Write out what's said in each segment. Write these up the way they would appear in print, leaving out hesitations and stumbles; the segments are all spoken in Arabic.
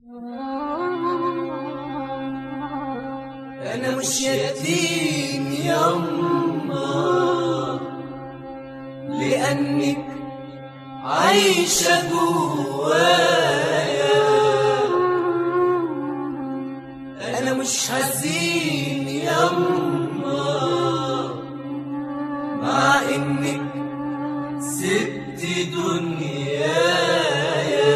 أنا مش يتيم يما، لأنك عايشة جوايا. أنا مش حزين يما، مع إنك سبت دنيايا.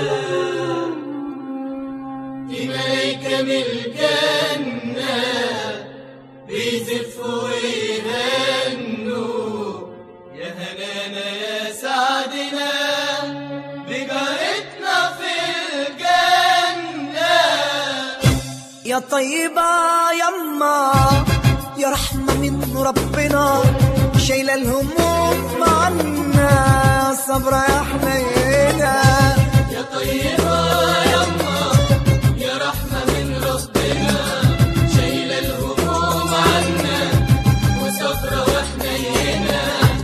في ملايكة من الجنة بيزفوا ويهنوا، يا هنانا يا سعدنا بجارتنا في الجنة. يا طيبة يما، يا رحمة من ربنا، شايلة الهموم عنا، صبرا يا حنينة. يا طيبة يما، يا رحمة من ربنا، شايلة الهموم عنا، وصبرا وحنينة.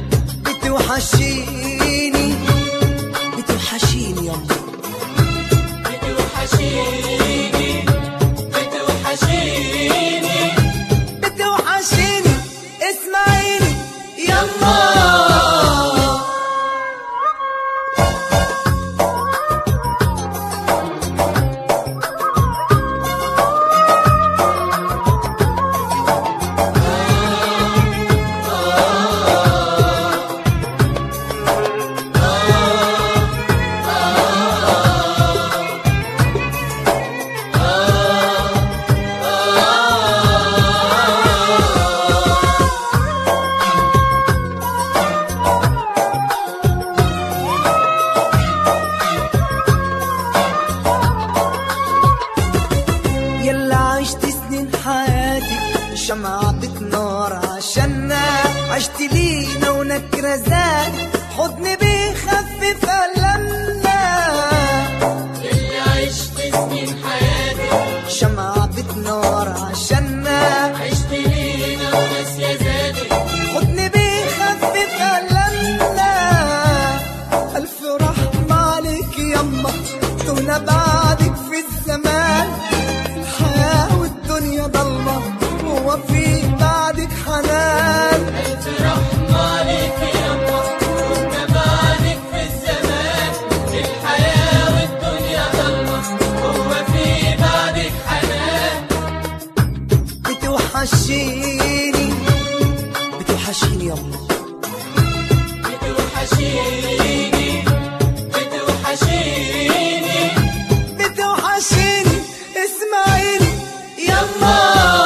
بتوحشيني بتوحشيني يما، بتوحشيني بتوحشيني بتوحشيني، اسمعيني يما. شمعة بتنار عشاننا، عشت لينا ونكرة زاد، حضن بيخفف ألمنا. اللي عشت سنين حياتي، شمعة بتنار عشاننا، عشت لينا وناسية زادت، حضن بيخفف ألمنا. ألف رحمة عليك يما، تهنا بعدك في الزمان، الحياة والدنيا ضلمة، وفي بعدك حنان. ألف رحمة عليك يما، كنا بعدك في الزمان، الحياة والدنيا ضلمة، هو في بعدك حنان. بتوحشيني بتوحشيني يما، بتوحشيني بتوحشيني بتوحشيني، اسمعيني يما.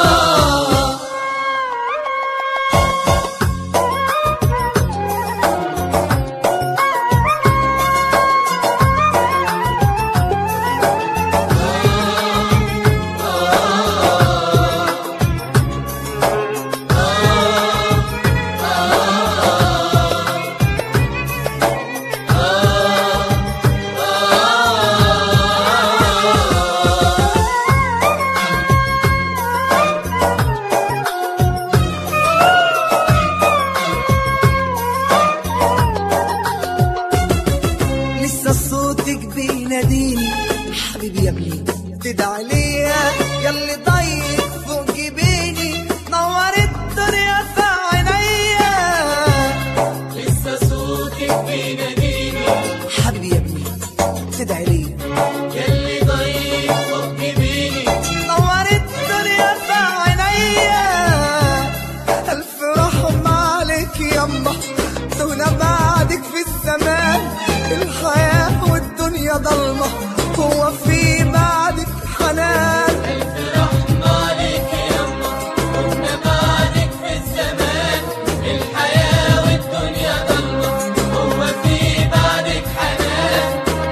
صوتك بيناديني حبيبي يا ابني، تدعي ليا ياللي ضيق فوق جبيني، نور الدنيا في عينيا. لسه صوتك بيناديني حبيبي يا ابني، تدعي ليا ياللي ضيق فوق جبيني، نور الدنيا في عينيا. ألف رحمة عليك يما، تهنا بعدك في الزمان، الحياة والدنيا ضلمة، هو في بعدك حنان. ألف رحمة عليك يما، كنا بعدك في الزمان، الحياة والدنيا ضلمة، هو في بعدك حنان.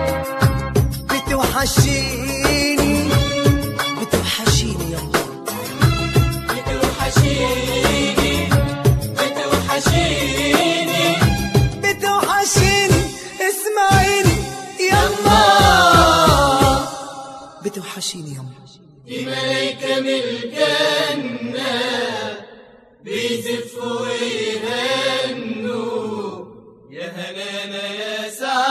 بتوحشيني بتوحشيني يما، بتوحشيني بتوحشيني بتوحشيني، اسمعيني يما. بتوحشيني يما. في ملايكة من الجنة بيزفوا ويهنوا، يا هنانا يا سعد